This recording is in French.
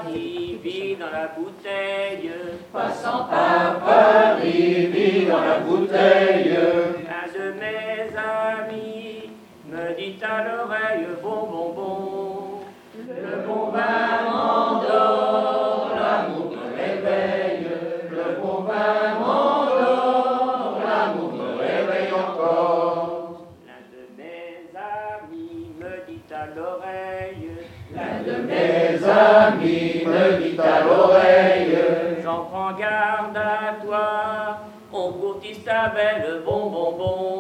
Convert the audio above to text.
Paris, vit dans la bouteille. Passant par Paris, vit dans la bouteille. Un de mes amis me dit à l'oreille, bon, bon, bon. Le bon vin m'endort, l'amour me réveille. Le bon vin m'endort, l'amour me réveille encore. L'un de mes amis me dit à l'oreille. L'un de mes amis me dit à l'oreille. J'en prends garde à toi, on courtise ta belle, bon, bon, bon.